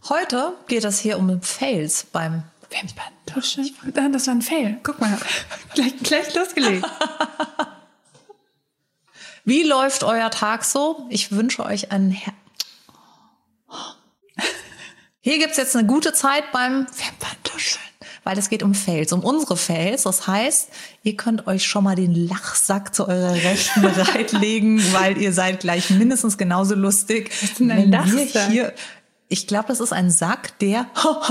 Heute geht es hier um Fails beim Wimperntusche. Das war ein Fail. Guck mal, gleich losgelegt. Wie läuft euer Tag so? Ich wünsche euch einen Hier gibt's jetzt eine gute Zeit beim Wimperntuscheln, weil es geht um Fails, um unsere Fails. Das heißt, ihr könnt euch schon mal den Lachsack zu eurer Rechten bereitlegen, weil ihr seid gleich mindestens genauso lustig. Was ist denn ein Lachsack? Ich glaube, das ist ein Sack, der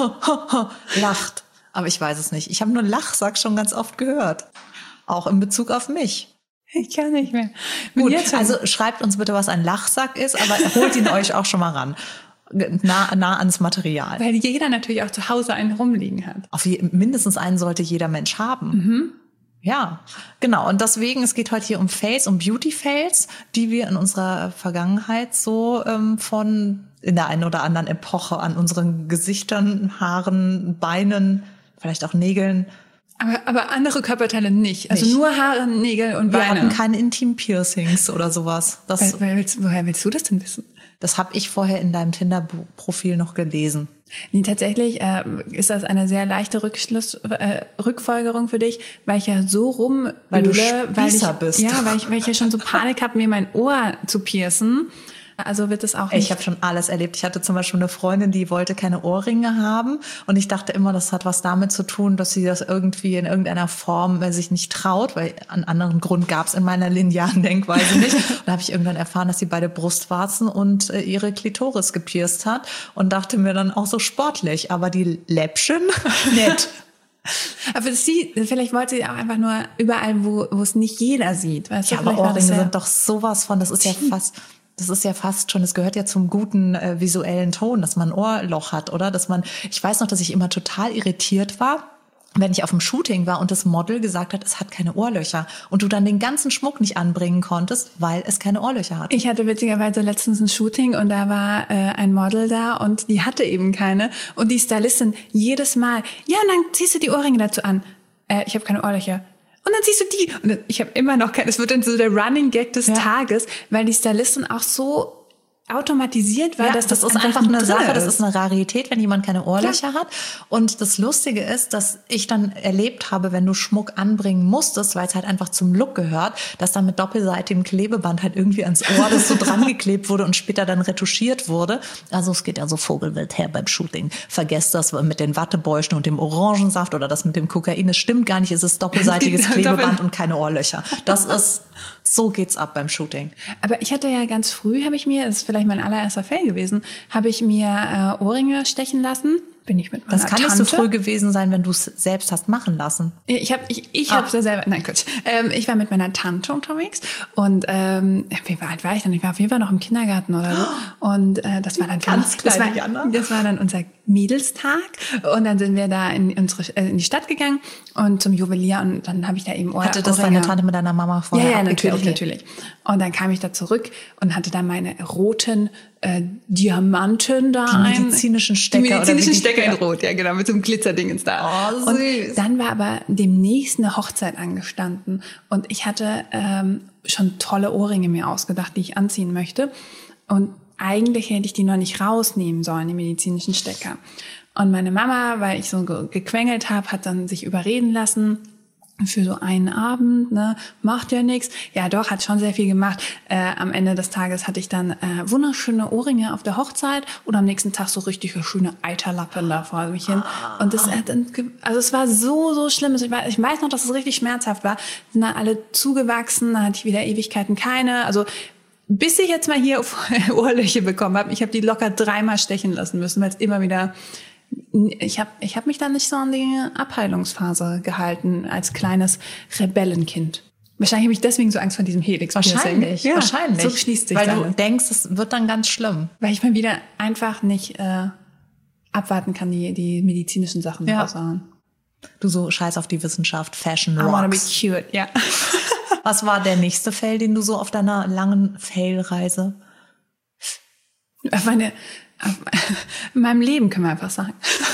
lacht. Aber ich weiß es nicht. Ich habe nur Lachsack schon ganz oft gehört. Auch in Bezug auf mich. Ich kann nicht mehr. Gut, also schreibt uns bitte, was ein Lachsack ist, aber holt ihn euch auch schon mal ran. Nah ans Material. Weil jeder natürlich auch zu Hause einen rumliegen hat. Mindestens einen sollte jeder Mensch haben. Mhm. Ja, genau. Und deswegen, es geht heute hier um Fails, um Beauty-Fails, die wir in unserer Vergangenheit so in der einen oder anderen Epoche an unseren Gesichtern, Haaren, Beinen, vielleicht auch Nägeln. Aber andere Körperteile nicht. Also nur Haare, Nägel und Beine. Wir hatten keine Intim-Piercings oder sowas. Woher willst du das denn wissen? Das habe ich vorher in deinem Tinder-Profil noch gelesen. Nee, tatsächlich ist das eine sehr leichte Rückfolgerung für dich, weil ich ja so rumöle, weil ich ja schon so Panik habe, mir mein Ohr zu piercen. Also wird es auch nicht. Ich habe schon alles erlebt. Ich hatte zum Beispiel eine Freundin, die wollte keine Ohrringe haben. Und ich dachte immer, das hat was damit zu tun, dass sie das irgendwie in irgendeiner Form sich nicht traut, weil einen anderen Grund gab es in meiner linearen Denkweise nicht. Und da habe ich irgendwann erfahren, dass sie beide Brustwarzen und ihre Klitoris gepierst hat. Und dachte mir dann auch so sportlich. Aber die Läppchen, nett. Aber vielleicht wollte sie auch einfach nur überall, wo es nicht jeder sieht. Weißt du? Ja, aber Ohrringe sind doch sowas von, das ist ja fast schon, es gehört ja zum guten visuellen Ton, dass man ein Ohrloch hat, oder? Ich weiß noch, dass ich immer total irritiert war, wenn ich auf dem Shooting war und das Model gesagt hat, es hat keine Ohrlöcher und du dann den ganzen Schmuck nicht anbringen konntest, weil es keine Ohrlöcher hat. Ich hatte witzigerweise letztens ein Shooting und da war ein Model da und die hatte eben keine und die Stylistin jedes Mal, ja, und dann ziehst du die Ohrringe dazu an. Ich habe keine Ohrlöcher. Und dann siehst du die. Und ich habe immer noch keine. Es wird dann so der Running Gag des Tages, weil die Stylistin auch so automatisiert war, dass das ist einfach eine Sache. Das ist eine Rarität, wenn jemand keine Ohrlöcher hat. Und das Lustige ist, dass ich dann erlebt habe, wenn du Schmuck anbringen musstest, weil es halt einfach zum Look gehört, dass dann mit doppelseitigem Klebeband halt irgendwie ans Ohr das so dran geklebt wurde und später dann retuschiert wurde. Also es geht ja so vogelwild her beim Shooting. Vergesst das mit den Wattebäuschen und dem Orangensaft oder das mit dem Kokain. Es stimmt gar nicht, es ist doppelseitiges Klebeband und keine Ohrlöcher. So geht's ab beim Shooting. Aber ich hatte ja ganz früh, das ist vielleicht mein allererster Fail gewesen, habe ich mir Ohrringe stechen lassen. Bin ich mit meiner Tante. Das kann nicht so früh gewesen sein, wenn du es selbst hast machen lassen. Ich habe es ja selber, nein, Quatsch. Ich war mit meiner Tante unterwegs und wie alt war ich dann? Ich war auf jeden Fall noch im Kindergarten oder so. Und das war dann ganz klein. Das war dann unser Mädelstag und dann sind wir da in die Stadt gegangen und zum Juwelier und dann habe ich da eben Ohrringe. Hatte das deine Tante mit deiner Mama vorher? Ja, natürlich. Und dann kam ich da zurück und hatte da meine roten Diamanten da die medizinischen Stecker in Rot, ja genau, mit so einem Glitzerdingens da. Oh, süß. Und dann war aber demnächst eine Hochzeit angestanden und ich hatte schon tolle Ohrringe mir ausgedacht, die ich anziehen möchte und eigentlich hätte ich die noch nicht rausnehmen sollen, die medizinischen Stecker. Und meine Mama, weil ich so gequengelt habe, hat dann sich überreden lassen, für so einen Abend, macht ja nichts. Ja doch, hat schon sehr viel gemacht. Am Ende des Tages hatte ich dann wunderschöne Ohrringe auf der Hochzeit und am nächsten Tag so richtig schöne Eiterlappen da vor mich hin. Und das es war so schlimm. Ich weiß noch, dass es richtig schmerzhaft war. Sind dann alle zugewachsen, dann hatte ich wieder Ewigkeiten keine. Also bis ich jetzt mal hier Ohrlöcher bekommen habe, ich habe die locker 3-mal stechen lassen müssen, weil es immer wieder... Ich hab mich dann nicht so an die Abheilungsphase gehalten als kleines Rebellenkind. Wahrscheinlich habe ich deswegen so Angst vor diesem Helix-Piercing. Wahrscheinlich. So schließt sich weil dann. Du denkst, es wird dann ganz schlimm. Weil ich mal wieder einfach nicht abwarten kann, die medizinischen Sachen raushauen. Du so scheiß auf die Wissenschaft, Fashion rocks. I wanna be cute, ja. Was war der nächste Fail, den du so auf deiner langen Fail-Reise? In meinem Leben können wir einfach sagen.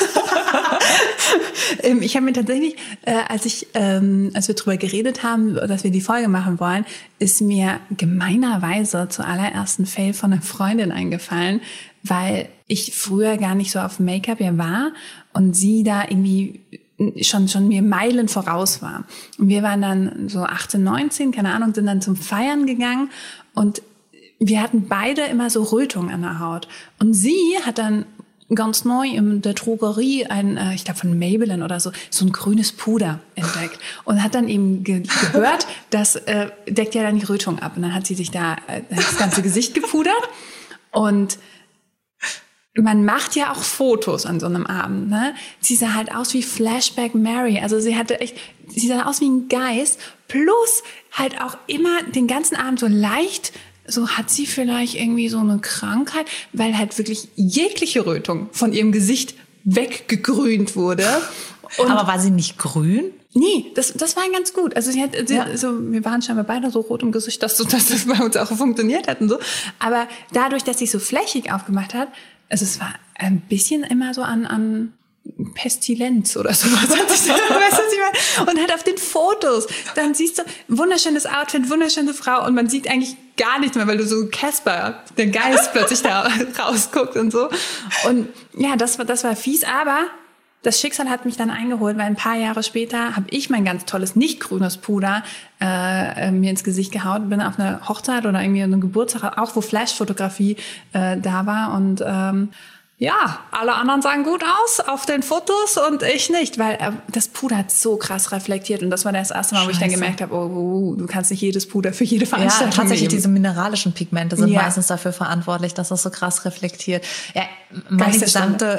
Ich habe mir tatsächlich, als wir drüber geredet haben, dass wir die Folge machen wollen, ist mir gemeinerweise zur allerersten Fail von einer Freundin eingefallen. weil ich früher gar nicht so auf Make-up ja war und sie da irgendwie schon mir Meilen voraus war. Und wir waren dann so 18, 19, keine Ahnung, sind dann zum Feiern gegangen und wir hatten beide immer so Rötung an der Haut. Und sie hat dann ganz neu in der Drogerie ich glaube von Maybelline oder so ein grünes Puder entdeckt und hat dann eben gehört, das deckt ja dann die Rötung ab. Und dann hat sie sich da das ganze Gesicht gepudert und man macht ja auch Fotos an so einem Abend, ne? Sie sah halt aus wie Flashback Mary. Also sie sah aus wie ein Geist. Plus halt auch immer den ganzen Abend so leicht, so hat sie vielleicht irgendwie so eine Krankheit, weil halt wirklich jegliche Rötung von ihrem Gesicht weggegrünt wurde. Aber war sie nicht grün? Nee, das war ganz gut. Also wir waren scheinbar beide so rot im Gesicht, dass das bei uns auch funktioniert hat und so. Aber dadurch, dass sie so flächig aufgemacht hat, also es war ein bisschen immer so an Pestilenz oder sowas. Weißt du, was ich meine? Und halt auf den Fotos, dann siehst du wunderschönes Outfit, wunderschöne Frau und man sieht eigentlich gar nichts mehr, weil du so Casper, der Geist plötzlich da rausguckt und so. Und ja, das war fies, aber das Schicksal hat mich dann eingeholt, weil ein paar Jahre später habe ich mein ganz tolles, nicht grünes Puder mir ins Gesicht gehauen, bin auf einer Hochzeit oder irgendwie einem Geburtstag, auch wo Flashfotografie da war und ja, alle anderen sahen gut aus auf den Fotos und ich nicht, weil das Puder hat so krass reflektiert und das war das erste Mal, wo ich dann gemerkt habe, du kannst nicht jedes Puder für jede Veranstaltung Ja, tatsächlich nehmen. diese mineralischen Pigmente sind meistens dafür verantwortlich, dass das so krass reflektiert. Ja, meine gesamte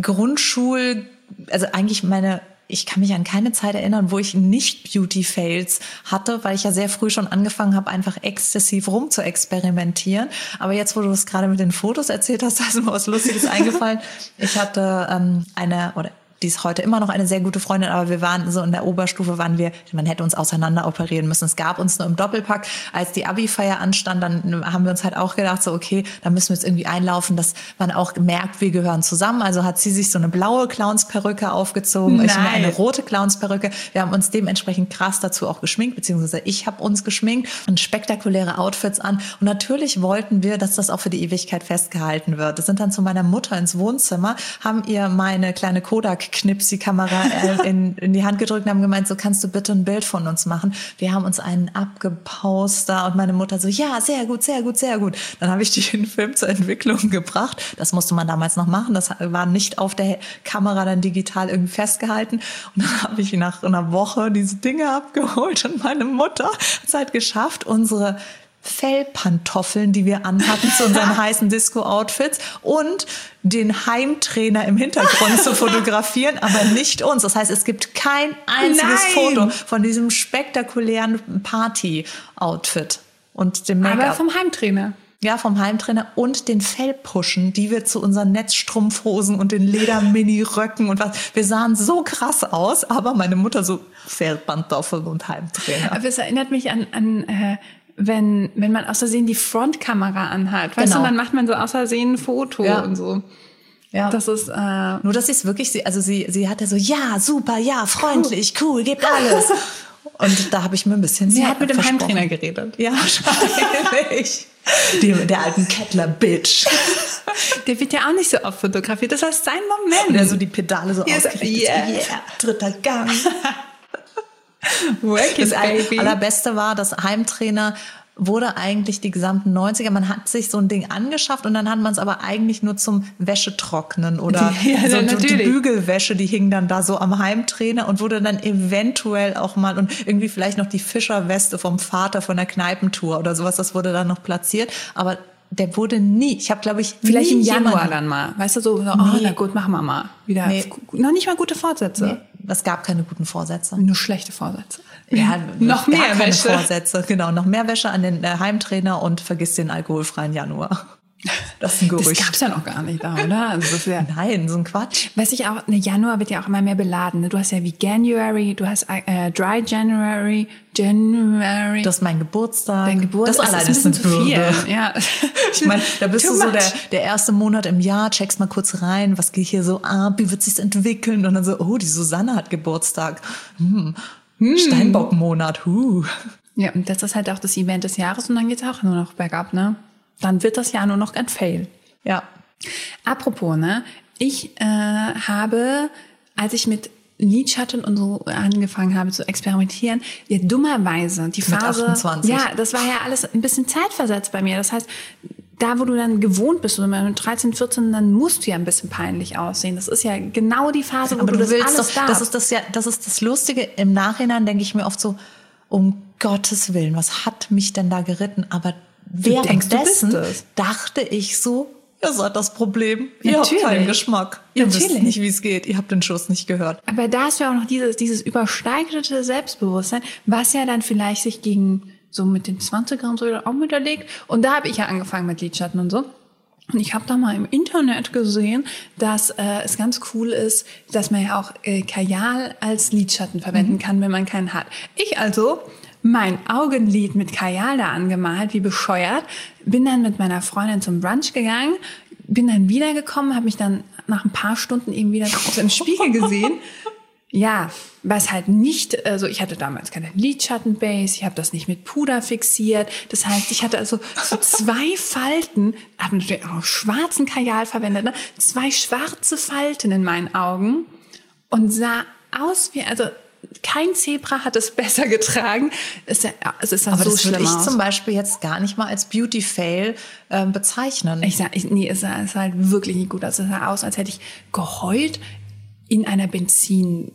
also eigentlich ich kann mich an keine Zeit erinnern, wo ich nicht Beauty-Fails hatte, weil ich ja sehr früh schon angefangen habe, einfach exzessiv rum zu experimentieren. Aber jetzt, wo du es gerade mit den Fotos erzählt hast, da ist mir was Lustiges eingefallen. Ich hatte die ist heute immer noch eine sehr gute Freundin, aber wir waren so in der Oberstufe, man hätte uns auseinander operieren müssen. Es gab uns nur im Doppelpack. Als die Abi-Feier anstand, dann haben wir uns halt auch gedacht, so okay, da müssen wir jetzt irgendwie einlaufen, dass man auch merkt, wir gehören zusammen. Also hat sie sich so eine blaue Clownsperücke aufgezogen, ich mir eine rote Clownsperücke. Wir haben uns dementsprechend krass dazu auch geschminkt, beziehungsweise ich habe uns geschminkt und spektakuläre Outfits an. Und natürlich wollten wir, dass das auch für die Ewigkeit festgehalten wird. Wir sind dann zu meiner Mutter ins Wohnzimmer, haben ihr meine kleine Kodak-Knipsi-Kamera in die Hand gedrückt und haben gemeint, so kannst du bitte ein Bild von uns machen. Wir haben uns einen abgepaust da und meine Mutter so, ja, sehr gut, sehr gut, sehr gut. Dann habe ich den Film zur Entwicklung gebracht. Das musste man damals noch machen. Das war nicht auf der Kamera dann digital irgendwie festgehalten. Und dann habe ich nach einer Woche diese Dinge abgeholt und meine Mutter hat es halt geschafft, unsere Fellpantoffeln, die wir anhatten zu unseren heißen Disco-Outfits und den Heimtrainer im Hintergrund zu fotografieren, aber nicht uns. Das heißt, es gibt kein einziges Foto von diesem spektakulären Party-Outfit und dem Make-up. Aber vom Heimtrainer. Ja, vom Heimtrainer und den Fellpuschen, die wir zu unseren Netzstrumpfhosen und den Leder-Mini-Röcken und was. Wir sahen so krass aus, aber meine Mutter so Fellpantoffeln und Heimtrainer. Aber es erinnert mich an wenn man aus Versehen die Frontkamera anhat. Weißt du, dann macht man so aus Versehen ein Foto und so. Ja. Das ist, nur, dass sie es wirklich, sie hat ja so, ja, super, ja, freundlich, cool, gebt alles. Und da habe ich mir ein bisschen Sie hat mit dem Heimtrainer geredet. Ja, wahrscheinlich. Der alten Kettler-Bitch. Der wird ja auch nicht so oft fotografiert. Das heißt, sein Moment. Der so die Pedale so ausgerichtet. Yeah, dritter Gang. Das Allerbeste war, das Heimtrainer wurde eigentlich die gesamten 90er. Man hat sich so ein Ding angeschafft und dann hat man es aber eigentlich nur zum Wäschetrocknen oder die Bügelwäsche, die hing dann da so am Heimtrainer und wurde dann eventuell auch mal und irgendwie vielleicht noch die Fischerweste vom Vater von der Kneipentour oder sowas, das wurde dann noch platziert. Aber der wurde nie, ich habe glaube ich vielleicht im Januar dann mal, weißt du, so na gut, machen wir mal wieder. Noch nicht mal gute Vorsätze. Nee. Es gab keine guten Vorsätze. Nur schlechte Vorsätze. Ja, noch mehr Wäsche. Vorsätze, genau. Noch mehr Wäsche an den Heimtrainer und vergiss den alkoholfreien Januar. Das ist ein Gerücht. Das gab's ja noch gar nicht da, oder? Also das Nein, so ein Quatsch. Weiß ich auch, Januar wird ja auch immer mehr beladen. Du hast ja wie January, du hast Dry January. Das ist mein Geburtstag. Dein Geburtstag. Das alleine ist eine Bürde. Ja. Ich meine, da bist du so der erste Monat im Jahr, checkst mal kurz rein, was geht hier so ab, wie wird sich's entwickeln? Und dann so, oh, die Susanne hat Geburtstag. Steinbock-Monat. Ja, und das ist halt auch das Event des Jahres und dann geht's auch nur noch bergab, ne? Dann wird das Jahr nur noch ein Fail. Ja. Apropos, ne? Ich habe, als ich mit Lidschatten und so angefangen habe zu experimentieren, ja, dummerweise die Phase, mit 28. ja, das war ja alles ein bisschen zeitversetzt bei mir. Das heißt, da, wo du dann gewohnt bist, oder mit 13, 14, dann musst du ja ein bisschen peinlich aussehen. Das ist ja genau die Phase, wo aber du das willst alles doch, darfst. das ist das Lustige. Im Nachhinein denke ich mir oft so, um Gottes Willen, was hat mich denn da geritten? Aber währenddessen dachte ich so, ihr seid das Problem. Ihr habt keinen Geschmack. Ihr wisst nicht, wie es geht. Ihr habt den Schuss nicht gehört. Aber da ist ja auch noch dieses übersteigerte Selbstbewusstsein, was ja dann vielleicht sich gegen so mit den 20ern so auch miterlegt. Und da habe ich ja angefangen mit Lidschatten und so. Und ich habe da mal im Internet gesehen, dass es ganz cool ist, dass man ja auch Kajal als Lidschatten verwenden kann, wenn man keinen hat. Ich also mein Augenlid mit Kajal da angemalt, wie bescheuert, bin dann mit meiner Freundin zum Brunch gegangen, bin dann wiedergekommen, habe mich dann nach ein paar Stunden eben wieder im Spiegel gesehen. Ja, was halt nicht, also ich hatte damals keine Lidschattenbase, ich habe das nicht mit Puder fixiert. Das heißt, ich hatte also so 2 Falten, habe natürlich auch schwarzen Kajal verwendet, ne? 2 schwarze Falten in meinen Augen und sah aus wie, also kein Zebra hat es besser getragen. Es ist dann aber so das schlimm würde ich aus. zum Beispiel jetzt gar nicht mal als Beauty-Fail bezeichnen. Nee, es sah halt wirklich nicht gut aus. Es sah aus, als hätte ich geheult in einer Benzinpfütze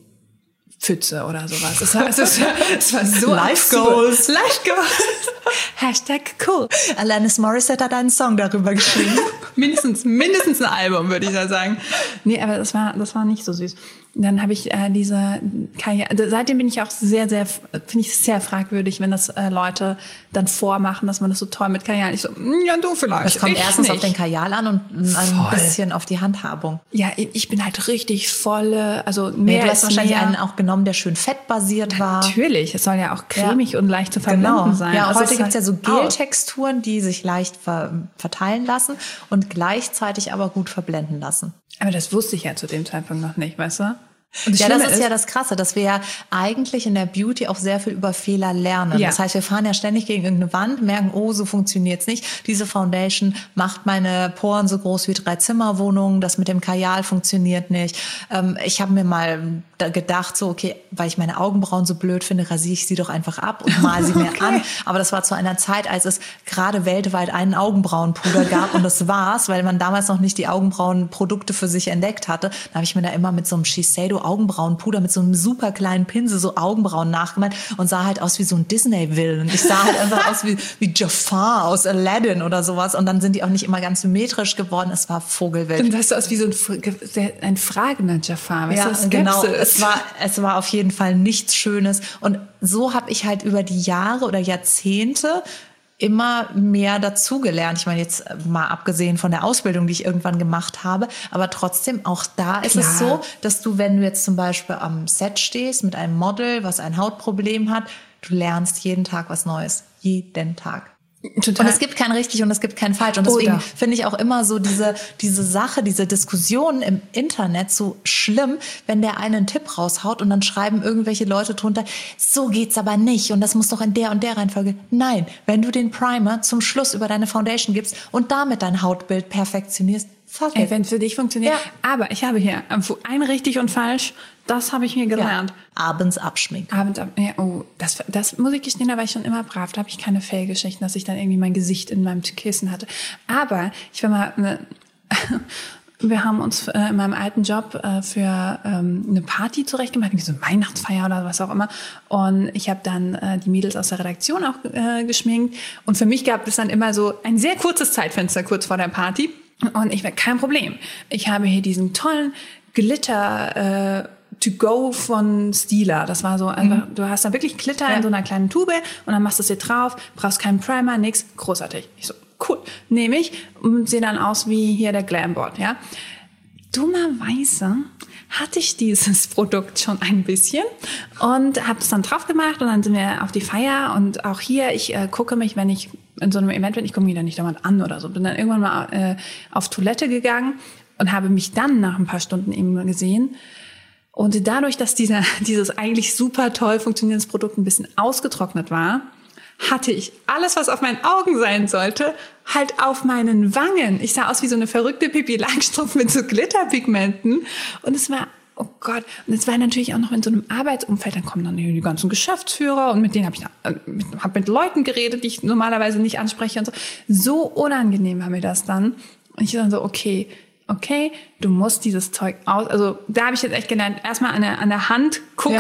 oder sowas. Es war so Life Goals. Life Goals. Hashtag cool. Alanis Morissette hat einen Song darüber geschrieben. mindestens ein Album, würde ich da sagen. Nee, aber das war nicht so süß. Dann habe ich diese Kajal, seitdem bin ich auch finde ich sehr fragwürdig, wenn das Leute dann vormachen, dass man das so toll mit Kajal. Ich so, ja, du vielleicht. Das kommt erstens nicht auf den Kajal an und ein bisschen auf die Handhabung. Ja, ich bin halt richtig volle, also Nee, mehr du hast wahrscheinlich mehr. einen auch genommen, der schön fettbasiert war. Natürlich, es soll ja auch cremig und leicht zu verwenden sein. Ja, Also heute es gibt's ja so halt aus. Geltexturen, die sich leicht verteilen lassen und gleichzeitig aber gut verblenden lassen. Aber das wusste ich ja zu dem Zeitpunkt noch nicht, weißt du? Und Ja, das Schlimme ist ja das Krasse, dass wir ja eigentlich in der Beauty auch sehr viel über Fehler lernen. Ja. Das heißt, wir fahren ja ständig gegen irgendeine Wand, merken, oh, so funktioniert's nicht. Diese Foundation macht meine Poren so groß wie 3-Zimmer-Wohnungen. Das mit dem Kajal funktioniert nicht. Ich habe mir mal gedacht, so, okay, weil ich meine Augenbrauen so blöd finde, rasiere ich sie doch einfach ab und mal sie mir an. Aber das war zu einer Zeit, als es gerade weltweit einen Augenbrauenpuder gab und das war's, weil man damals noch nicht die Augenbrauenprodukte für sich entdeckt hatte. Da habe ich mir da immer mit so einem Shiseido Augenbrauenpuder mit so einem super kleinen Pinsel so Augenbrauen nachgemalt und sah halt aus wie so ein Disney-Villain. Ich sah halt einfach aus wie Jafar aus Aladdin oder sowas und dann sind die auch nicht immer ganz symmetrisch geworden. Es war vogelwild. Dann sahst du aus wie so ein fragender Jafar. Ja, genau. Es war auf jeden Fall nichts Schönes. Und so habe ich halt über die Jahre oder Jahrzehnte immer mehr dazugelernt. Ich meine, jetzt mal abgesehen von der Ausbildung, die ich irgendwann gemacht habe, aber trotzdem auch da ist es so, dass du, wenn du jetzt zum Beispiel am Set stehst mit einem Model, was ein Hautproblem hat, du lernst jeden Tag was Neues. Jeden Tag. Total. Und es gibt kein richtig und es gibt kein falsch. Und deswegen finde ich auch immer so diese Sache, diese Diskussionen im Internet so schlimm, wenn der einen Tipp raushaut und dann schreiben irgendwelche Leute drunter, so geht's aber nicht und das muss doch in der und der Reihenfolge. Nein, wenn du den Primer zum Schluss über deine Foundation gibst und damit dein Hautbild perfektionierst, Ey, wenn es für dich funktioniert. Ja. Aber ich habe hier ein richtig und falsch, das habe ich mir gelernt. Ja. Abends abschminken. Ja, oh, das muss ich gestehen, da war ich schon immer brav. Da habe ich keine Fail-Geschichten, dass ich dann irgendwie mein Gesicht in meinem Kissen hatte. Aber ich war mal... Wir haben uns in meinem alten Job für eine Party zurechtgemacht, wie so eine Weihnachtsfeier oder was auch immer. Und ich habe dann die Mädels aus der Redaktion auch geschminkt. Und für mich gab es dann immer so ein sehr kurzes Zeitfenster kurz vor der Party. Und ich war kein Problem. Ich habe hier diesen tollen Glitter to go von Stila. Das war so einfach, du hast da wirklich Glitter in so einer kleinen Tube und dann machst du es dir drauf, brauchst keinen Primer, nix, großartig. Ich so, cool, nehme ich und sehe dann aus wie hier der Glamboard, ja. Dummerweise hatte ich dieses Produkt schon ein bisschen und habe es dann drauf gemacht und dann sind wir auf die Feier und auch hier, ich gucke mich, wenn ich in so einem Event bin, ich gucke mich da nicht dauernd an oder so, bin dann irgendwann mal auf Toilette gegangen und habe mich dann nach ein paar Stunden eben gesehen. Und dadurch, dass dieses eigentlich super toll funktionierendes Produkt ein bisschen ausgetrocknet war, hatte ich alles, was auf meinen Augen sein sollte, halt auf meinen Wangen. Ich sah aus wie so eine verrückte Pippi Langstrumpf mit so Glitterpigmenten. Und es war, oh Gott, und es war natürlich auch noch in so einem Arbeitsumfeld, dann kommen dann die ganzen Geschäftsführer und mit denen habe ich hab mit Leuten geredet, die ich normalerweise nicht anspreche und so. So unangenehm war mir das dann. Und ich dann so, okay, du musst dieses Zeug aus, also da habe ich jetzt echt gelernt, erstmal an der Hand gucken,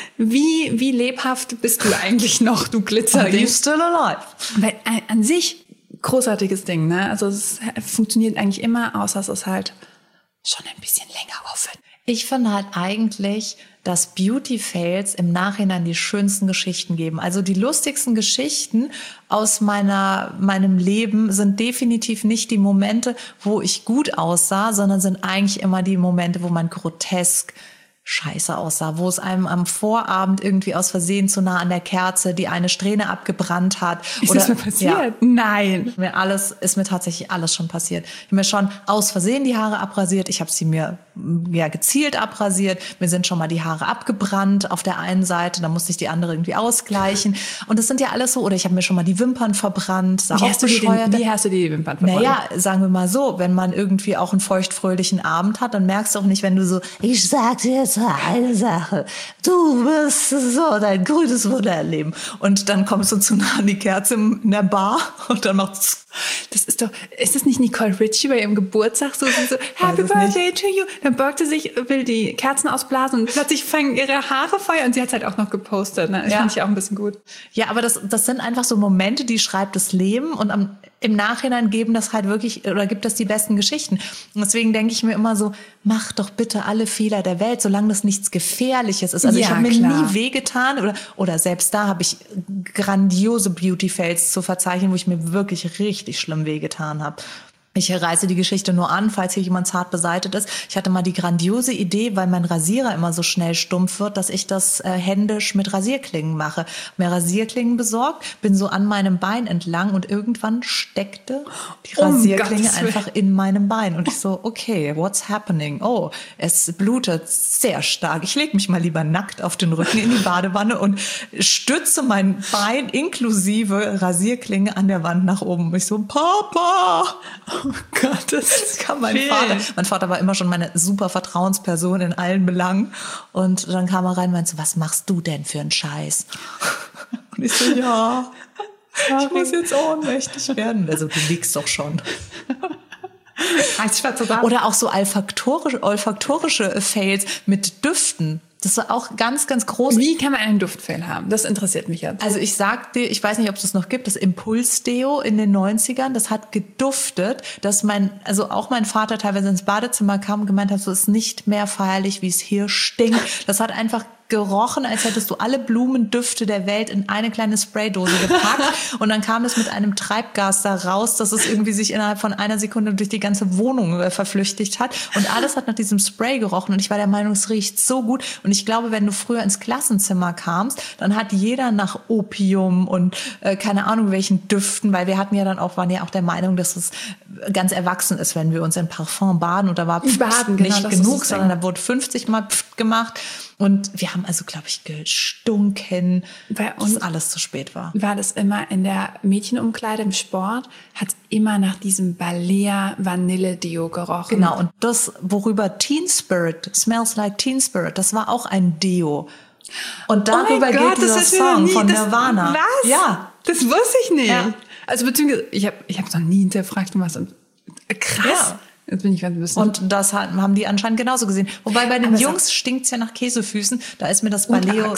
wie lebhaft bist du eigentlich noch, du Glitzer. Are you still alive? Weil an sich großartiges Ding, ne? Also es funktioniert eigentlich immer, außer es ist halt schon ein bisschen länger aufwendig. Ich finde halt eigentlich, dass Beauty-Fails im Nachhinein die schönsten Geschichten geben. Also die lustigsten Geschichten aus meinem Leben sind definitiv nicht die Momente, wo ich gut aussah, sondern sind eigentlich immer die Momente, wo man grotesk scheiße aussah, wo es einem am Vorabend irgendwie aus Versehen zu nah an der Kerze die eine Strähne abgebrannt hat. Ist das mir passiert? Ja. Nein. Ist mir tatsächlich alles schon passiert. Ich habe mir schon aus Versehen die Haare abrasiert. Ich habe sie mir gezielt abrasiert. Mir sind schon mal die Haare abgebrannt auf der einen Seite. Da musste ich die andere irgendwie ausgleichen. Und das sind ja alles so. Oder ich habe mir schon mal die Wimpern verbrannt. Wie hast du die Wimpern verbrannt? Naja, sagen wir mal so, wenn man irgendwie auch einen feuchtfröhlichen Abend hat, dann merkst du auch nicht, wenn du so, ich sag dir jetzt eine Sache, du wirst so dein grünes Wunder erleben. Und dann kommst du zu nah an die Kerze in der Bar und dann macht's. Ist das nicht Nicole Richie bei ihrem Geburtstag so Happy Birthday to you? Dann beugt sie sich, will die Kerzen ausblasen und plötzlich fangen ihre Haare Feuer und sie hat's halt auch noch gepostet. Ne? Das fand ich auch ein bisschen gut. Ja, aber das sind einfach so Momente, die schreibt das Leben und im Nachhinein gibt das die besten Geschichten. Und deswegen denke ich mir immer so, mach doch bitte alle Fehler der Welt, solange das nichts Gefährliches ist. Also ich habe mir nie wehgetan oder selbst da habe ich grandiose Beauty-Fails zu verzeichnen, wo ich mir wirklich richtig schlimm wehgetan habe. Ich reiße die Geschichte nur an, falls hier jemand zart beseitet ist. Ich hatte mal die grandiose Idee, weil mein Rasierer immer so schnell stumpf wird, dass ich das händisch mit Rasierklingen mache. Mir Rasierklingen besorgt, bin so an meinem Bein entlang und irgendwann steckte die Rasierklinge einfach in meinem Bein. Und ich so, okay, what's happening? Oh, es blutet sehr stark. Ich lege mich mal lieber nackt auf den Rücken in die Badewanne und stütze mein Bein inklusive Rasierklinge an der Wand nach oben. Und ich so, Papa! Oh Gott, das kam mein Vater. Mein Vater war immer schon meine super Vertrauensperson in allen Belangen. Und dann kam er rein und meinte so, was machst du denn für einen Scheiß? Und ich so, ja, ich muss jetzt ohnmächtig werden. Also du liegst doch schon. Oder auch so olfaktorische Fails mit Düften. Das war auch ganz, ganz groß. Wie kann man einen Duftfail haben? Das interessiert mich jetzt. Also ich sag dir, ich weiß nicht, ob es das noch gibt, das Impulsdeo in den 90ern, das hat geduftet, dass auch mein Vater teilweise ins Badezimmer kam und gemeint hat, so ist nicht mehr feierlich, wie es hier stinkt. Das hat einfach gerochen, als hättest du alle Blumendüfte der Welt in eine kleine Spraydose gepackt und dann kam es mit einem Treibgas da raus, dass es irgendwie sich innerhalb von einer Sekunde durch die ganze Wohnung verflüchtigt hat und alles hat nach diesem Spray gerochen und ich war der Meinung, es riecht so gut und ich glaube, wenn du früher ins Klassenzimmer kamst, dann hat jeder nach Opium und keine Ahnung welchen Düften, weil wir waren ja auch der Meinung, dass es ganz erwachsen ist, wenn wir uns in Parfum baden und da war nicht genug, sondern da wurde 50 Mal gemacht. Und wir haben also, glaube ich, gestunken, dass alles zu spät war. War das immer in der Mädchenumkleide im Sport, hat immer nach diesem Balea Vanille Deo gerochen. Genau, und das, worüber Teen Spirit, Smells Like Teen Spirit, das war auch ein Deo. Und darüber geht dieser Song von Nirvana. Was? Ja. Das wusste ich nicht. Ja. Also beziehungsweise, ich hab noch nie hinterfragt, was. Krass. Ja. Jetzt bin ich ganz ein bisschen. Und das haben die anscheinend genauso gesehen. Wobei bei den Jungs stinkt's ja nach Käsefüßen. Da ist mir das Baleo.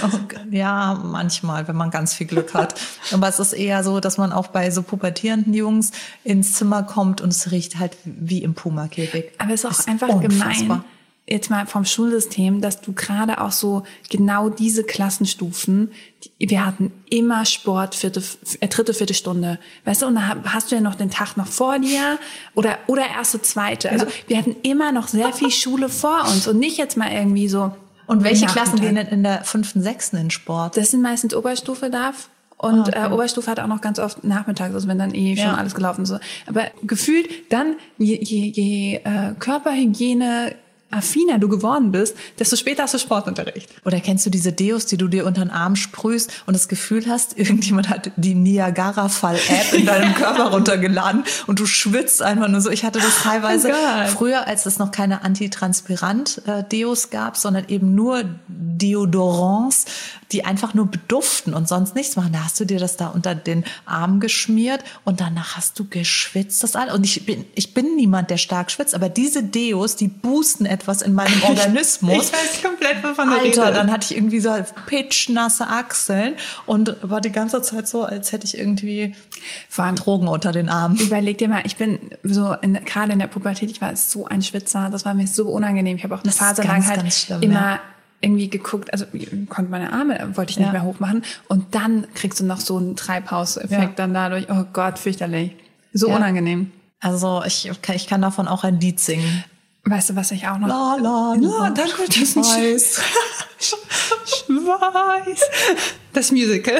Ja, manchmal, wenn man ganz viel Glück hat. Aber es ist eher so, dass man auch bei so pubertierenden Jungs ins Zimmer kommt und es riecht halt wie im Puma-Käfig. Aber es ist auch einfach gemein. Jetzt mal vom Schulsystem, dass du gerade auch so genau diese Klassenstufen, wir hatten immer Sport, dritte, vierte Stunde, weißt du, und da hast du ja noch den Tag noch vor dir oder erste, zweite. Also wir hatten immer noch sehr viel Schule vor uns und nicht jetzt mal irgendwie so. Und welche Klassen gehen denn in der 5., 6. in Sport? Das sind meistens Oberstufe darf. Und Oberstufe hat auch noch ganz oft nachmittags, also wenn dann schon alles gelaufen ist. Aber gefühlt dann, je Körperhygiene affiner du geworden bist, desto später hast du Sportunterricht. Oder kennst du diese Deos, die du dir unter den Arm sprühst und das Gefühl hast, irgendjemand hat die Niagara-Fall-App in deinem Körper runtergeladen und du schwitzt einfach nur so. Ich hatte das teilweise früher, als es noch keine Antitranspirant-Deos gab, sondern eben nur Deodorants, die einfach nur beduften und sonst nichts machen. Da hast du dir das da unter den Arm geschmiert und danach hast du geschwitzt. Das alles. Und ich bin niemand, der stark schwitzt, aber diese Deos, die boosten etwas in meinem Organismus. Ich weiß komplett, wovon du Alter, redest. dann hatte ich irgendwie so pitschnasse Achseln und war die ganze Zeit so, als hätte ich irgendwie Drogen unter den Armen. Überleg dir mal, ich bin so, gerade in der Pubertät, ich war so ein Schwitzer, das war mir so ununangenehm. Ich habe auch eine Phase lang halt ganz schlimm, immer irgendwie geguckt, also konnte meine Arme, wollte ich nicht mehr hochmachen und dann kriegst du noch so einen Treibhauseffekt dann dadurch. Oh Gott, fürchterlich. So unangenehm. Also ich kann davon auch ein Lied singen. Weißt du, was ich auch noch... Danke, das weiß. Ich weiß. Das Musical.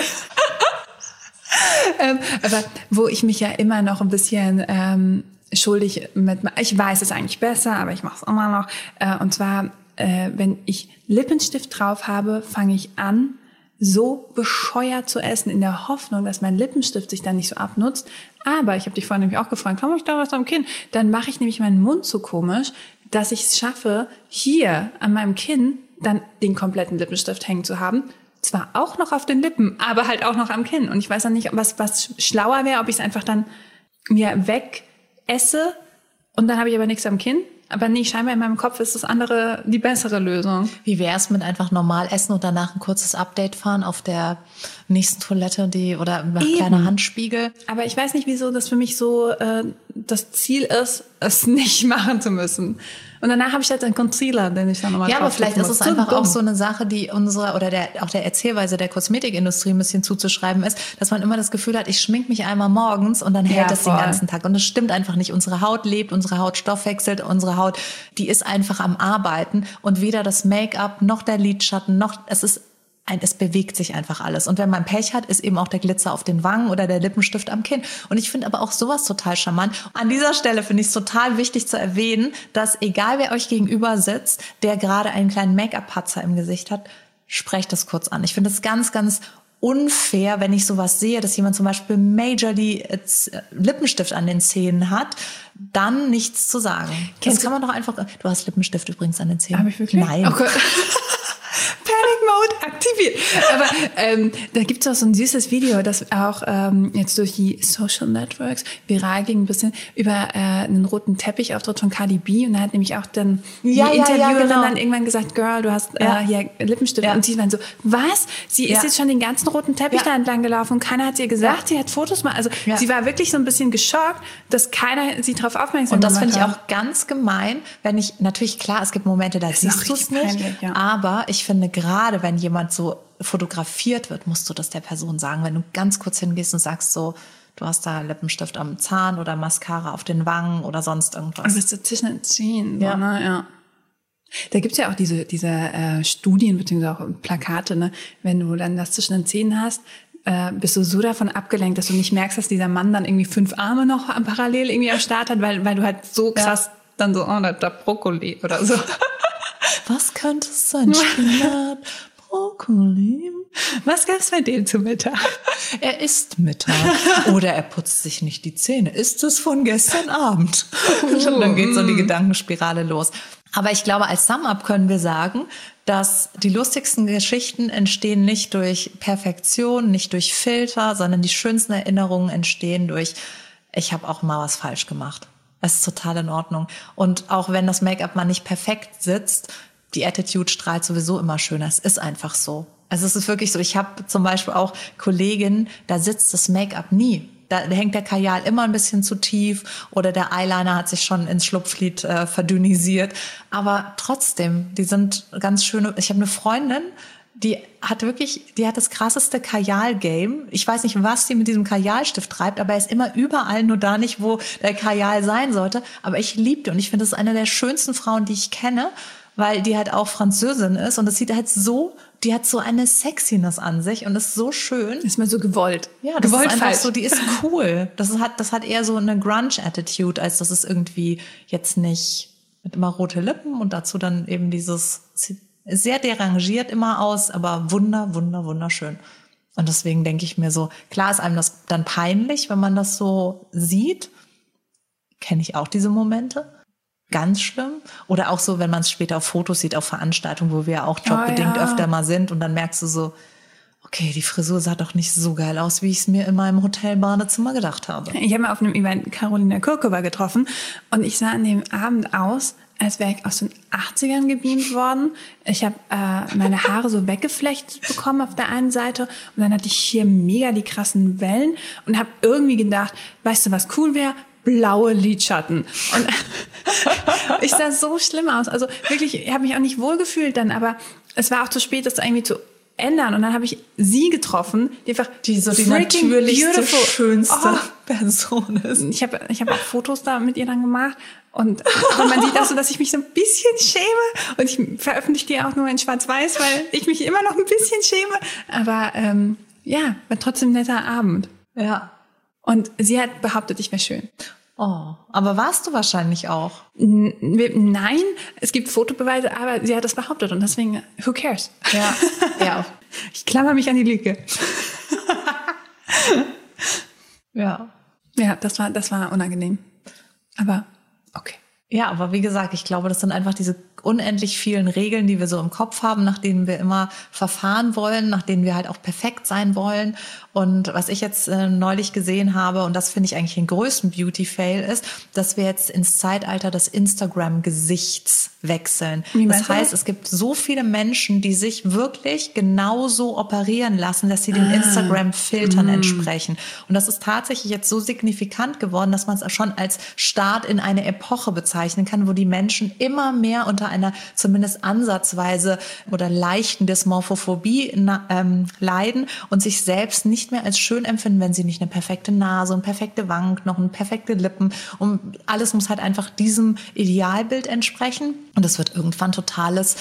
Aber wo ich mich ja immer noch ein bisschen schuldig mit... Ich weiß es eigentlich besser, aber ich mache es immer noch. Und zwar, wenn ich Lippenstift drauf habe, fange ich an, so bescheuert zu essen, in der Hoffnung, dass mein Lippenstift sich dann nicht so abnutzt. Aber ich habe dich vorhin nämlich auch gefragt, warum ich da was am Kinn? Dann mache ich nämlich meinen Mund so komisch, dass ich es schaffe, hier an meinem Kinn dann den kompletten Lippenstift hängen zu haben. Zwar auch noch auf den Lippen, aber halt auch noch am Kinn. Und ich weiß dann nicht, was schlauer wäre, ob ich es einfach dann mir weg esse und dann habe ich aber nichts am Kinn. Aber nee, scheinbar in meinem Kopf ist das andere die bessere Lösung. Wie wär's mit einfach normal essen und danach ein kurzes Update fahren auf der nächsten Toilette oder ein kleiner Handspiegel? Aber ich weiß nicht, wieso das für mich so das Ziel ist, es nicht machen zu müssen. Und danach habe ich halt einen Concealer, den ich dann nochmal Ja, aber vielleicht ist es so einfach dumm. auch so eine Sache, die unserer oder auch der Erzählweise der Kosmetikindustrie ein bisschen zuzuschreiben ist, dass man immer das Gefühl hat, ich schmink mich einmal morgens und dann hält das den ganzen Tag. Und das stimmt einfach nicht. Unsere Haut lebt, unsere Haut stoffwechselt, unsere Haut, die ist einfach am Arbeiten und weder das Make-up noch der Lidschatten noch, es bewegt sich einfach alles. Und wenn man Pech hat, ist eben auch der Glitzer auf den Wangen oder der Lippenstift am Kinn. Und ich finde aber auch sowas total charmant. An dieser Stelle finde ich es total wichtig zu erwähnen, dass egal wer euch gegenüber sitzt, der gerade einen kleinen Make-up-Patzer im Gesicht hat, sprecht das kurz an. Ich finde es ganz, ganz unfair, wenn ich sowas sehe, dass jemand zum Beispiel majorly Lippenstift an den Zähnen hat, dann nichts zu sagen. Das kann man doch einfach... Du hast Lippenstift übrigens an den Zähnen. Hab ich wirklich? Nein. Okay. Panic Mode aktiviert. Aber da gibt's auch so ein süßes Video, das auch jetzt durch die Social Networks viral ging, ein bisschen über einen roten Teppichauftritt von Cardi B. Und da hat nämlich auch dann die Interviewerin dann irgendwann gesagt, Girl, du hast hier Lippenstift. Und sie waren so, was? Sie ist jetzt schon den ganzen roten Teppich da entlang gelaufen und keiner hat ihr gesagt, sie hat Fotos mal. Also sie war wirklich so ein bisschen geschockt, dass keiner sie darauf aufmerksam gemacht hat. Und das finde ich auch ganz gemein, wenn ich, natürlich klar, es gibt Momente, da siehst du es nicht, peinlich, aber ich finde gerade, wenn jemand so fotografiert wird, musst du das der Person sagen. Wenn du ganz kurz hingehst und sagst so, du hast da Lippenstift am Zahn oder Mascara auf den Wangen oder sonst irgendwas. Aber das ist zwischen den Zähnen. So, ne? Ja. Da gibt's ja auch diese Studien bzw. auch Plakate, ne? Wenn du dann das zwischen den Zähnen hast, bist du so davon abgelenkt, dass du nicht merkst, dass dieser Mann dann irgendwie 5 Arme noch parallel irgendwie am Start hat, weil du halt so krass dann so, oh, da Brokkoli oder so. Was könnte es sein? Spinat, Brokkoli. Was gab's bei dem zu Mittag? Er isst Mittag. Oder er putzt sich nicht die Zähne. Ist es von gestern Abend? Und dann geht so die Gedankenspirale los. Aber ich glaube, als Sum-Up können wir sagen, dass die lustigsten Geschichten entstehen nicht durch Perfektion, nicht durch Filter, sondern die schönsten Erinnerungen entstehen durch, ich habe auch mal was falsch gemacht. Das ist total in Ordnung. Und auch wenn das Make-up mal nicht perfekt sitzt, die Attitude strahlt sowieso immer schöner. Es ist einfach so. Also es ist wirklich so. Ich habe zum Beispiel auch Kolleginnen, da sitzt das Make-up nie. Da hängt der Kajal immer ein bisschen zu tief oder der Eyeliner hat sich schon ins Schlupflied verdünnisiert. Aber trotzdem, die sind ganz schöne. Ich habe eine Freundin, die hat das krasseste Kajal-Game. Ich weiß nicht, was die mit diesem Kajalstift treibt, aber er ist immer überall, nur da nicht, wo der Kajal sein sollte. Aber ich liebe die und ich finde, das ist eine der schönsten Frauen, die ich kenne, weil die halt auch Französin ist und das sieht halt so, die hat so eine Sexiness an sich und ist so schön. Ist mal so gewollt. Ja, das gewollt ist einfach so, die ist cool. Das hat eher so eine Grunge-Attitude, als dass es irgendwie jetzt nicht Mit immer rote Lippen und dazu dann eben dieses, sieht sehr derangiert immer aus, aber wunderschön. Und deswegen denke ich mir so, klar ist einem das dann peinlich, wenn man das so sieht. Kenne ich auch diese Momente. Ganz schlimm. Oder auch so, wenn man es später auf Fotos sieht, auf Veranstaltungen, wo wir ja auch jobbedingt öfter mal sind. Und dann merkst du so, okay, die Frisur sah doch nicht so geil aus, wie ich es mir in meinem Hotel-Badezimmer gedacht habe. Ich habe mal auf einem Event Carolina Kurkova getroffen und ich sah an dem Abend aus, als wäre ich aus den 80ern gebeamt worden. Ich habe meine Haare so weggeflechtet bekommen auf der einen Seite und dann hatte ich hier mega die krassen Wellen und habe irgendwie gedacht, weißt du, was cool wäre? Blaue Lidschatten. Und ich sah so schlimm aus. Also wirklich, ich habe mich auch nicht wohlgefühlt dann, aber es war auch zu spät, das irgendwie zu ändern. Und dann habe ich sie getroffen, die einfach die natürlichste, schönste Person ist. Ich hab auch Fotos da mit ihr dann gemacht. Und aber man sieht auch so, dass ich mich so ein bisschen schäme. Und ich veröffentliche die auch nur in Schwarz-Weiß, weil ich mich immer noch ein bisschen schäme. Aber war trotzdem ein netter Abend. Ja. Und sie hat behauptet, ich wäre schön. Oh, aber warst du wahrscheinlich auch? Nein, es gibt Fotobeweise, aber sie hat das behauptet und deswegen, who cares? Ja, ja. Ich klammer mich an die Lüge. Ja. Ja, das war unangenehm. Aber okay. Ja, aber wie gesagt, ich glaube, das sind einfach diese unendlich vielen Regeln, die wir so im Kopf haben, nach denen wir immer verfahren wollen, nach denen wir halt auch perfekt sein wollen. Und was ich jetzt neulich gesehen habe, und das finde ich eigentlich den größten Beauty-Fail, ist, dass wir jetzt ins Zeitalter des Instagram-Gesichts wechseln. Das heißt, es gibt so viele Menschen, die sich wirklich genauso operieren lassen, dass sie den Instagram-Filtern entsprechen. Und das ist tatsächlich jetzt so signifikant geworden, dass man es schon als Start in eine Epoche bezeichnen kann, wo die Menschen immer mehr unter einer zumindest ansatzweise oder leichten Dysmorphophobie leiden und sich selbst nicht mehr als schön empfinden, wenn sie nicht eine perfekte Nase und perfekte Wangenknochen, perfekte Lippen und alles muss halt einfach diesem Idealbild entsprechen. Und das wird irgendwann totales,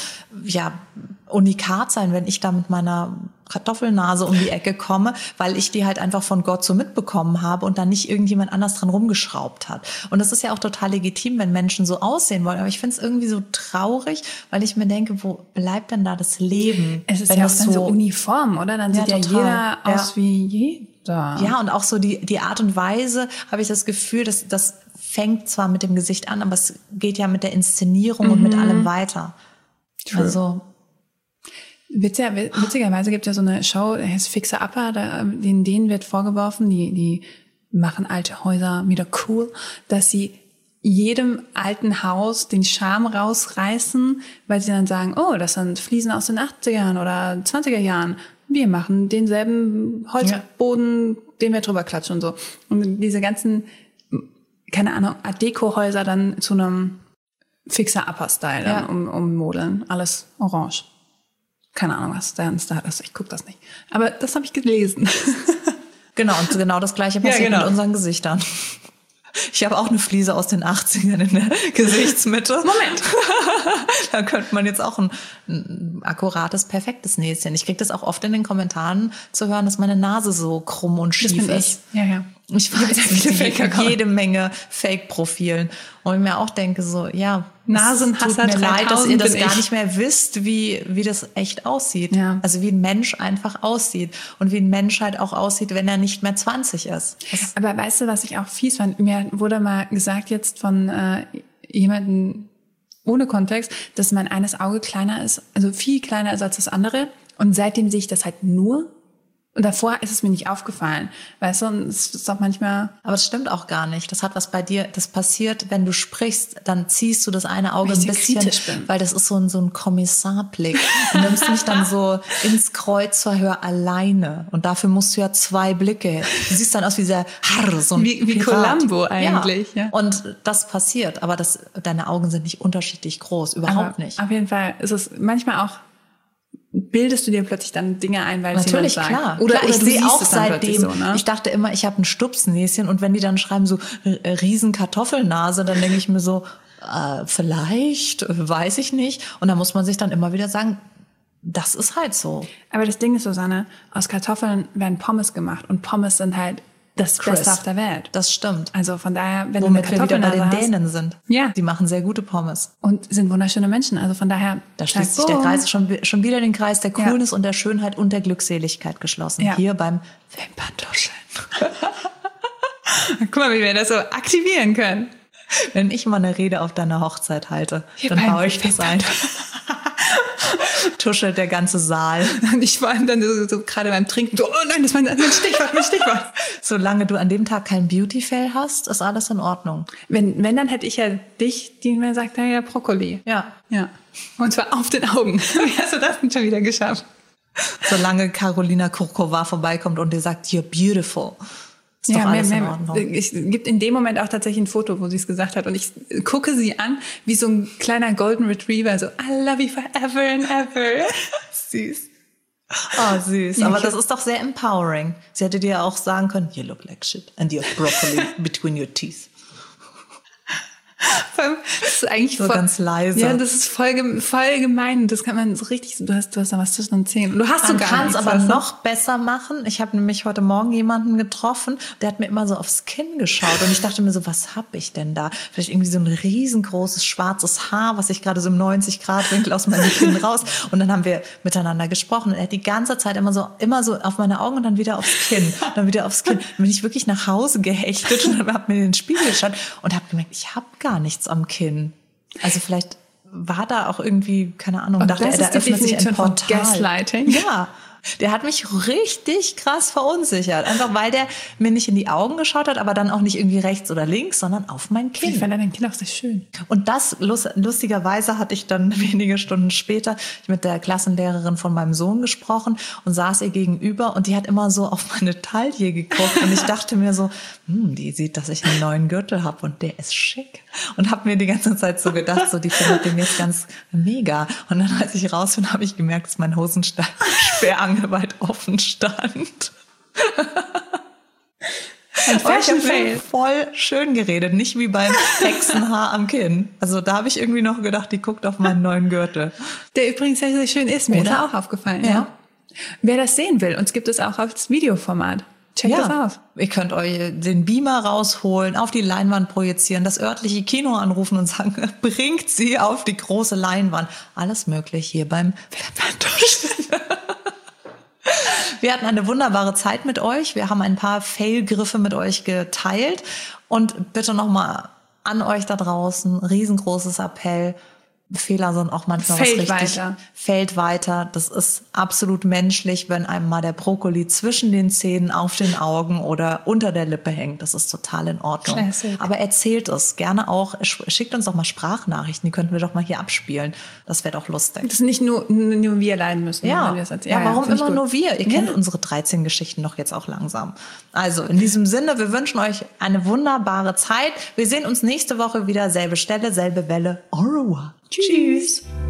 Unikat sein, wenn ich da mit meiner Kartoffelnase um die Ecke komme, weil ich die halt einfach von Gott so mitbekommen habe und dann nicht irgendjemand anders dran rumgeschraubt hat. Und das ist ja auch total legitim, wenn Menschen so aussehen wollen. Aber ich finde es irgendwie so traurig, weil ich mir denke, wo bleibt denn da das Leben? Es ist ja auch dann so uniform, oder? Dann sieht ja jeder aus wie jeder. Ja, und auch so die Art und Weise, habe ich das Gefühl, dass das fängt zwar mit dem Gesicht an, aber es geht ja mit der Inszenierung und mit allem weiter. True. Also witzigerweise gibt es ja so eine Show, die heißt Fixer Upper, denen wird vorgeworfen, die machen alte Häuser wieder cool, dass sie jedem alten Haus den Charme rausreißen, weil sie dann sagen, oh, das sind Fliesen aus den 80ern oder 20er Jahren. Wir machen denselben Holzboden, den wir drüber klatschen und so. Und diese ganzen, keine Ahnung, Art Deco-Häuser dann zu einem Fixer-Upper-Style dann ummodeln. Alles orange. Keine Ahnung, was deren Style ist. Ich gucke das nicht. Aber das habe ich gelesen. Genau, und genau das Gleiche passiert mit unseren Gesichtern. Ich habe auch eine Fliese aus den 80ern in der Gesichtsmitte. Moment. Da könnte man jetzt auch ein akkurates, perfektes Näschen. Ich kriege das auch oft in den Kommentaren zu hören, dass meine Nase so krumm und schief ist. Ja. Ich weiß, jede Menge Fake-Profilen. Und ich mir auch denke so, Nasenhasser, tut mir leid, dass ihr das gar nicht mehr wisst, wie das echt aussieht. Ja. Also wie ein Mensch einfach aussieht. Und wie ein Mensch halt auch aussieht, wenn er nicht mehr 20 ist. Aber weißt du, was ich auch fies fand? Mir wurde mal gesagt jetzt von jemandem ohne Kontext, dass mein eines Auge kleiner ist, also viel kleiner ist als das andere. Und seitdem sehe ich das halt nur. Und davor ist es mir nicht aufgefallen. Weißt du, und es ist auch manchmal... Aber es stimmt auch gar nicht. Das hat was bei dir, das passiert, wenn du sprichst, dann ziehst du das eine Auge ein bisschen, weil das ist so ein Kommissarblick. Du nimmst mich dann so ins Kreuzverhör alleine. Und dafür musst du ja 2 Blicke. Du siehst dann aus wie dieser so ein wie Columbo eigentlich. Ja. Und das passiert. Aber deine Augen sind nicht unterschiedlich groß. Überhaupt nicht. Auf jeden Fall ist es manchmal auch... Bildest du dir plötzlich dann Dinge ein, weil es jemand sagt? Natürlich, klar. Oder ich sehe auch seitdem, so, ne? Ich dachte immer, ich habe ein Stupsnäschen und wenn die dann schreiben so riesen Kartoffelnase, dann denke ich mir so, vielleicht, weiß ich nicht. Und da muss man sich dann immer wieder sagen, das ist halt so. Aber das Ding ist, Susanne, aus Kartoffeln werden Pommes gemacht und Pommes sind halt das Chris. Beste auf der Welt. Das stimmt. Also von daher, wenn Womit du wir eine wieder bei den Kartoffelnase hast, Dänen sind. Ja. Die machen sehr gute Pommes. und sind wunderschöne Menschen. Also von daher, Da schließt sich der Kreis schon wieder den Kreis der Ja. Coolness und der Schönheit und der Glückseligkeit geschlossen. Ja. Hier beim Wimperntuscheln. Guck mal, wie wir das so aktivieren können. Wenn ich mal eine Rede auf deiner Hochzeit halte, Hier dann beim baue ich das ein. Tuschelt der ganze Saal. Und ich vor allem dann so gerade beim Trinken, so, oh nein, das ist mein Stichwort. Solange du an dem Tag kein Beauty-Fail hast, ist alles in Ordnung. Wenn, dann hätte ich ja dich, die mir sagt, ja, Brokkoli. Ja. Ja. Und zwar auf den Augen. Wie hast du das denn schon wieder geschafft? Solange Carolina Kurkova vorbeikommt und dir sagt, you're beautiful. Ist doch alles in Ordnung. Es gibt in dem Moment auch tatsächlich ein Foto, wo sie es gesagt hat. Und ich gucke sie an, wie so ein kleiner Golden Retriever, so, I love you forever and ever. Süß. Oh, süß. Ja, Aber ich- das ist doch sehr empowering. Sie hätte dir auch sagen können, you look like shit and you have broccoli between your teeth. Das ist eigentlich So ganz leise. Ja, das ist voll gemein. Das kann man so richtig, du hast da was zwischen den Zähnen. Und du hast Man sogar kann es nichts, aber weißt du? noch besser machen. Ich habe nämlich heute Morgen jemanden getroffen, der hat mir immer so aufs Kinn geschaut und ich dachte mir so, was hab ich denn da? Vielleicht irgendwie so ein riesengroßes schwarzes Haar, was ich gerade so im 90-Grad-Winkel aus meinem Kinn raus. Und dann haben wir miteinander gesprochen und er hat die ganze Zeit immer so auf meine Augen und dann wieder aufs Kinn, dann wieder aufs Kinn. Dann bin ich wirklich nach Hause gehechtet und habe mir in den Spiegel geschaut und habe gemerkt, ich habe gar nichts am Kinn. Also vielleicht war da auch irgendwie, keine Ahnung, Und dachte das er, da ist die öffnet sich ein Definition von Portal. Gaslighting. Ja, der hat mich richtig krass verunsichert. Einfach weil der mir nicht in die Augen geschaut hat, aber dann auch nicht irgendwie rechts oder links, sondern auf mein Ich Kinn. fand dein Kind auch sehr schön. Und das, lustigerweise, hatte ich dann wenige Stunden später mit der Klassenlehrerin von meinem Sohn gesprochen und saß ihr gegenüber und die hat immer so auf meine Taille geguckt und ich dachte mir so, die sieht, dass ich einen neuen Gürtel habe und der ist schick. Und habe mir die ganze Zeit so gedacht, so die findet den jetzt ganz mega. Und dann, als ich raus bin, habe ich gemerkt, dass mein Hosenstall sperrangelweit offen stand. Ein Aber ich Fashion habe mir Fail. voll schön geredet, nicht wie beim Hexenhaar am Kinn. Also da habe ich irgendwie noch gedacht, die guckt auf meinen neuen Gürtel. Der übrigens sehr, sehr schön ist. Mir ist Oder? er auch aufgefallen. Ja. Ja. Wer das sehen will, uns gibt es auch als Videoformat. Check das aus. Ihr könnt euch den Beamer rausholen, auf die Leinwand projizieren, das örtliche Kino anrufen und sagen, bringt sie auf die große Leinwand. Alles möglich hier beim Wimperntuscheln. Wir hatten eine wunderbare Zeit mit euch. Wir haben ein paar Fail-Griffe mit euch geteilt. Und bitte nochmal an euch da draußen, riesengroßes Appell. Fehler sind auch manchmal Fällt was richtig. weiter. Fällt weiter. Das ist absolut menschlich, wenn einem mal der Brokkoli zwischen den Zähnen, auf den Augen oder unter der Lippe hängt. Das ist total in Ordnung. Classic. Aber erzählt es gerne auch. Schickt uns doch mal Sprachnachrichten. Die könnten wir doch mal hier abspielen. Das wäre doch lustig. Das nicht nur wir leiden müssen. Ja, wenn wir es erzählen. ja, warum finde ich immer gut. nur wir? Ihr kennt Ja. unsere 13 Geschichten doch jetzt auch langsam. Also in diesem Sinne, wir wünschen euch eine wunderbare Zeit. Wir sehen uns nächste Woche wieder. Selbe Stelle, selbe Welle. Au revoir. Tschüss.